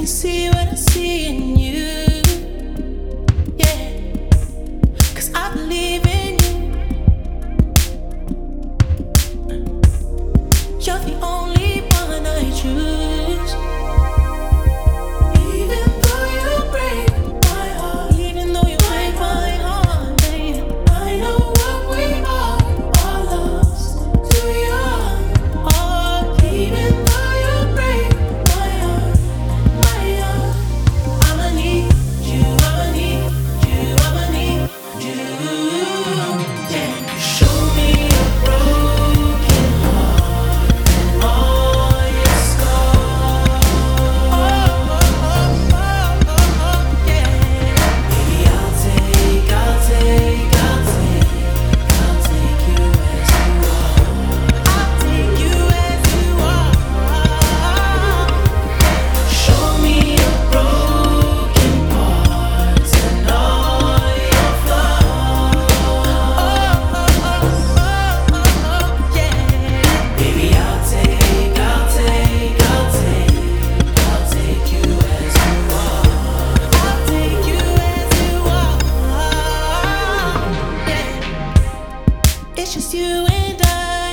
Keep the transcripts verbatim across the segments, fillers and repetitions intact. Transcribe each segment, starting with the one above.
see what I see in you. Yeah, 'cause I believe in you. You're the only one I choose. Even though you break my heart, even though you break my heart, baby, I know what we are, all lost too young. Oh, even though you break my heart, my heart, I'ma need you, I'ma need you, I'ma need you. Yeah, show me a broken heart and all your scars. Oh, oh, oh, oh, oh, oh, yeah. Baby, I'll take, I'll take, I'll take, I'll take you as you are. I'll take you as you are. Show me your broken parts and all your flaws. Oh, oh, oh, oh, oh, yeah. Baby, I'll take, I'll take, I'll take, I'll take you as you are. I'll take you as you are. Yeah. It's just you and I.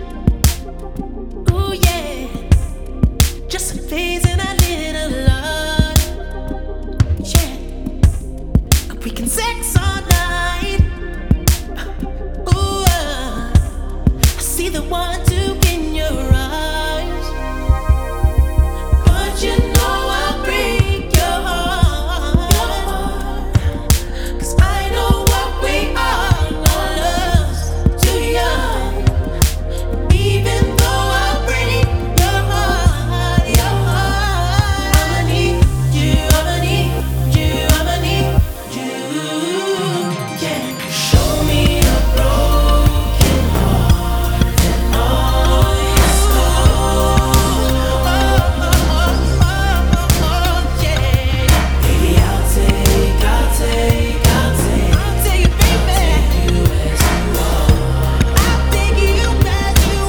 Ooh, yeah. Just a phase in our little love. Yeah. We can sex all night. Ooh, uh, I see the one two in your eyes. But you know I'll break your heart. 'Cause I know what we are, our love's too young. Even though I break your heart, your heart, I'ma need you, I'ma need you, I'ma need you. Yeah, show me a broken heart and all your scars. Oh, oh, oh, oh, oh, yeah. Baby, I'll take, I'll take, I'll take, I'll take you, baby. I'll take you as you are. I'll take you as you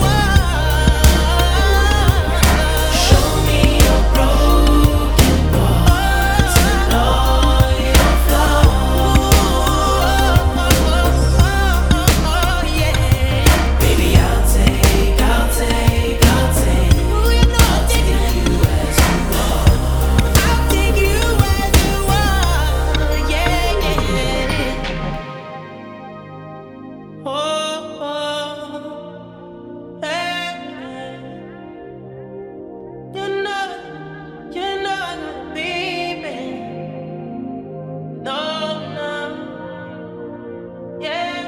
are. Show me your broken parts and all your flaws. Oh, yeah. Baby, I'll take, I'll take, I'll take, I'll take you as you are. I'll take you as you are. Yeah, yeah. Oh, oh, hey, you know, you know, baby. No, no, yeah.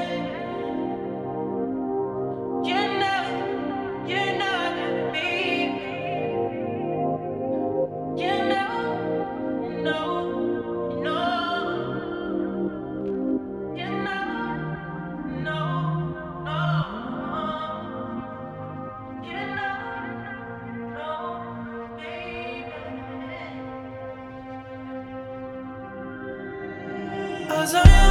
You know, you know, baby. You know, you know, you know, you know, no, no, you know, no, baby. 'Cause I